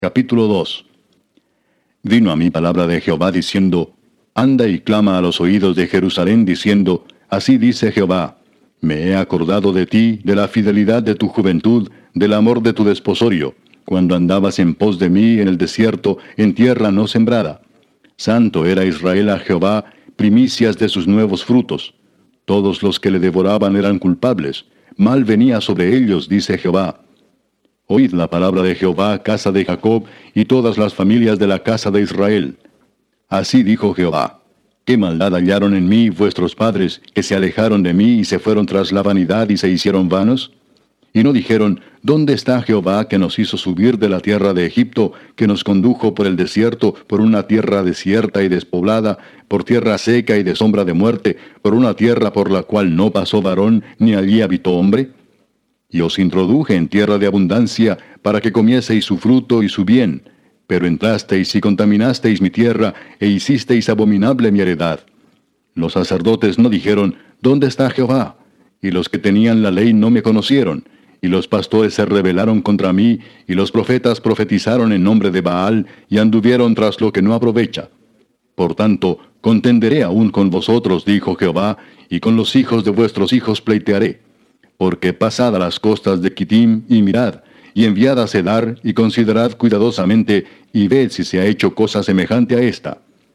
Capítulo 2. Vino a mí palabra de Jehová diciendo, Anda y clama a los oídos de Jerusalén diciendo, Así dice Jehová, Me he acordado de ti, de la fidelidad de tu juventud, del amor de tu desposorio, cuando andabas en pos de mí en el desierto, en tierra no sembrada. Santo era Israel a Jehová, primicias de sus nuevos frutos. Todos los que le devoraban eran culpables. Mal venía sobre ellos, dice Jehová. Oíd la palabra de Jehová, casa de Jacob, y todas las familias de la casa de Israel. Así dijo Jehová, ¿qué maldad hallaron en mí vuestros padres, que se alejaron de mí y se fueron tras la vanidad y se hicieron vanos? Y no dijeron, ¿dónde está Jehová que nos hizo subir de la tierra de Egipto, que nos condujo por el desierto, por una tierra desierta y despoblada, por tierra seca y de sombra de muerte, por una tierra por la cual no pasó varón, ni allí habitó hombre? Y os introduje en tierra de abundancia, para que comieseis su fruto y su bien. Pero entrasteis y contaminasteis mi tierra, e hicisteis abominable mi heredad. Los sacerdotes no dijeron, ¿dónde está Jehová? Y los que tenían la ley no me conocieron. Y los pastores se rebelaron contra mí, y los profetas profetizaron en nombre de Baal, y anduvieron tras lo que no aprovecha. Por tanto, contenderé aún con vosotros, dijo Jehová, y con los hijos de vuestros hijos pleitearé. Porque pasad a las costas de Quitim, y mirad, y enviad a Cedar, y considerad cuidadosamente, y ved si se ha hecho cosa semejante a esta.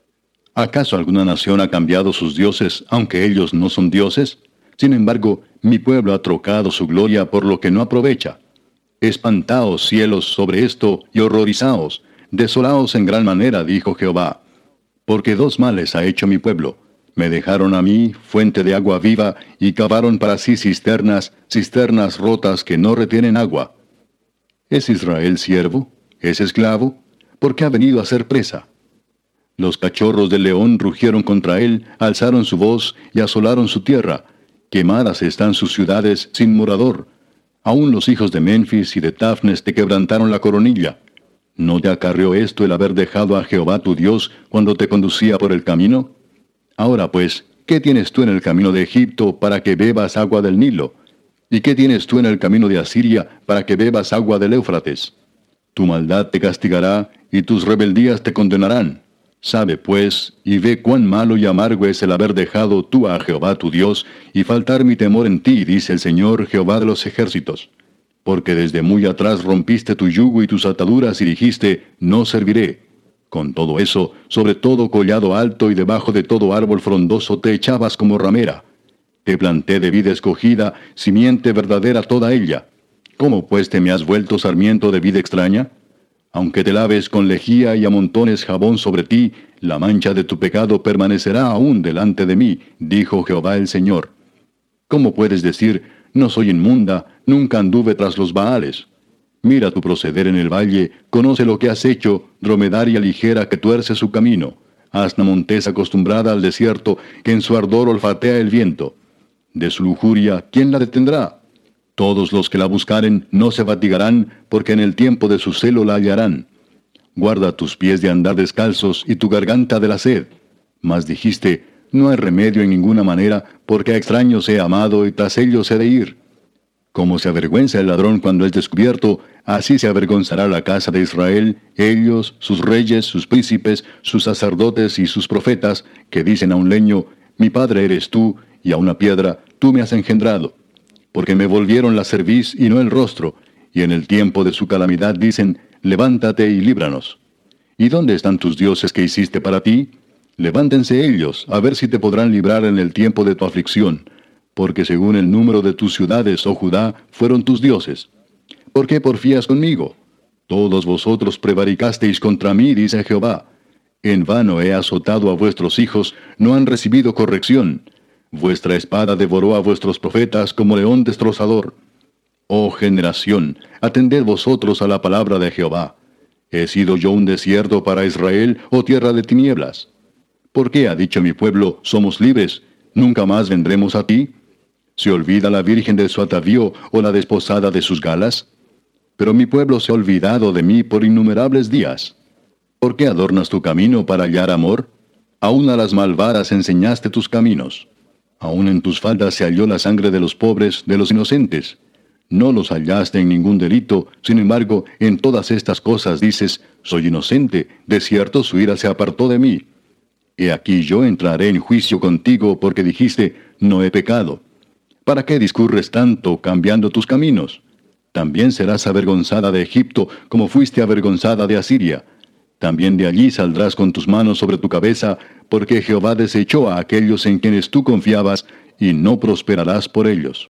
¿Acaso alguna nación ha cambiado sus dioses, aunque ellos no son dioses? Sin embargo, mi pueblo ha trocado su gloria por lo que no aprovecha. Espantaos, cielos, sobre esto, y horrorizaos, desolaos en gran manera, dijo Jehová. Porque dos males ha hecho mi pueblo. Me dejaron a mí, fuente de agua viva, y cavaron para sí cisternas, cisternas rotas que no retienen agua. ¿Es Israel siervo? ¿Es esclavo? ¿Por qué ha venido a ser presa? Los cachorros del león rugieron contra él, alzaron su voz y asolaron su tierra. Quemadas están sus ciudades sin morador. Aún los hijos de Menfis y de Tafnes te quebrantaron la coronilla. ¿No te acarreó esto el haber dejado a Jehová tu Dios cuando te conducía por el camino? Ahora pues, ¿qué tienes tú en el camino de Egipto para que bebas agua del Nilo? ¿Y qué tienes tú en el camino de Asiria para que bebas agua del Éufrates? Tu maldad te castigará, y tus rebeldías te condenarán. Sabe pues, y ve cuán malo y amargo es el haber dejado tú a Jehová tu Dios, y faltar mi temor en ti, dice el Señor, Jehová de los ejércitos. Porque desde muy atrás rompiste tu yugo y tus ataduras, y dijiste, no serviré. Con todo eso, sobre todo collado alto y debajo de todo árbol frondoso te echabas como ramera. Te planté de vid escogida, simiente verdadera toda ella. ¿Cómo pues te me has vuelto sarmiento de vid extraña? Aunque te laves con lejía y amontones jabón sobre ti, la mancha de tu pecado permanecerá aún delante de mí, dijo Jehová el Señor. ¿Cómo puedes decir, no soy inmunda, nunca anduve tras los Baales? Mira tu proceder en el valle, conoce lo que has hecho, dromedaria ligera que tuerce su camino, asna montesa acostumbrada al desierto, que en su ardor olfatea el viento. De su lujuria, ¿quién la detendrá? Todos los que la buscaren no se fatigarán, porque en el tiempo de su celo la hallarán. Guarda tus pies de andar descalzos y tu garganta de la sed. Mas dijiste, no hay remedio en ninguna manera, porque a extraños he amado y tras ellos he de ir. Como se avergüenza el ladrón cuando es descubierto, así se avergonzará la casa de Israel, ellos, sus reyes, sus príncipes, sus sacerdotes y sus profetas, que dicen a un leño, mi padre eres tú, y a una piedra, tú me has engendrado. Porque me volvieron la cerviz y no el rostro, y en el tiempo de su calamidad dicen, levántate y líbranos. ¿Y dónde están tus dioses que hiciste para ti? Levántense ellos, a ver si te podrán librar en el tiempo de tu aflicción. Porque según el número de tus ciudades, oh Judá, fueron tus dioses. ¿Por qué porfías conmigo? Todos vosotros prevaricasteis contra mí, dice Jehová. En vano he azotado a vuestros hijos, no han recibido corrección. Vuestra espada devoró a vuestros profetas como león destrozador. Oh generación, atended vosotros a la palabra de Jehová. ¿He sido yo un desierto para Israel, o tierra de tinieblas? ¿Por qué ha dicho mi pueblo, somos libres, nunca más vendremos a ti? ¿Se olvida la virgen de su atavío o la desposada de sus galas? Pero mi pueblo se ha olvidado de mí por innumerables días. ¿Por qué adornas tu camino para hallar amor? Aún a las malvadas enseñaste tus caminos. Aún en tus faldas se halló la sangre de los pobres, de los inocentes. No los hallaste en ningún delito, sin embargo, en todas estas cosas dices, soy inocente, de cierto su ira se apartó de mí. He aquí yo entraré en juicio contigo porque dijiste, no he pecado. ¿Para qué discurres tanto cambiando tus caminos? También serás avergonzada de Egipto como fuiste avergonzada de Asiria. También de allí saldrás con tus manos sobre tu cabeza, porque Jehová desechó a aquellos en quienes tú confiabas, y no prosperarás por ellos.